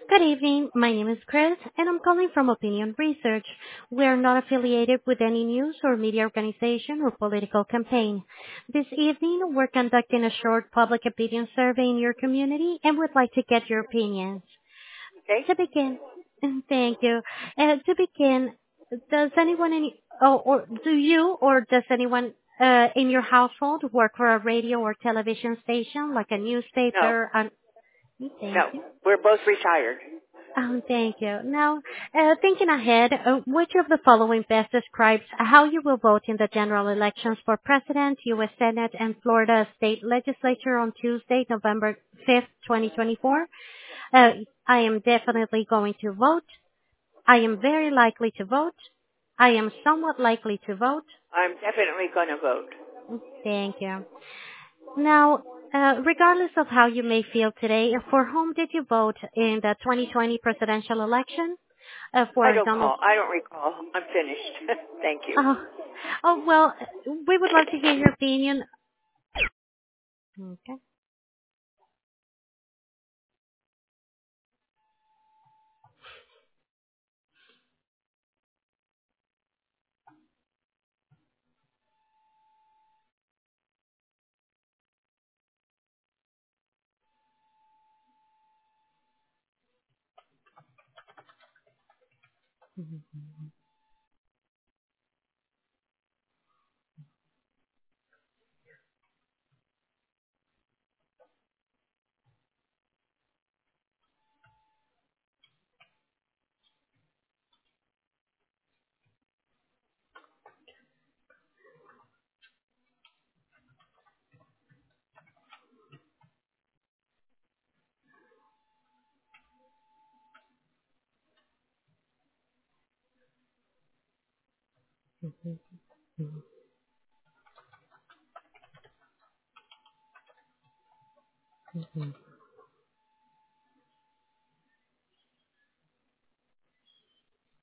Good evening. My name is Chris, and I'm calling from Opinion Research. We are not affiliated with any news or media organization or political campaign. This evening, we're conducting a short public opinion survey in your community and would like to get your opinions. Okay. To begin, thank you. To begin, does anyone or do you or does anyone in your household work for a radio or television station like a No, newspaper? Thank no. you. We're both retired. Oh, thank you. Now, thinking ahead, which of the following best describes how you will vote in the general elections for President, U.S. Senate, and Florida State Legislature on Tuesday, November 5th, 2024? I am definitely going to vote. I am very likely to vote. I am somewhat likely to vote. I'm definitely going to vote. Thank you. Now, regardless of how you may feel today, for whom did you vote in the 2020 presidential election? I For don't Donald. call. I don't recall. I'm finished. Thank you. Oh, well, we would love to hear your opinion. Okay.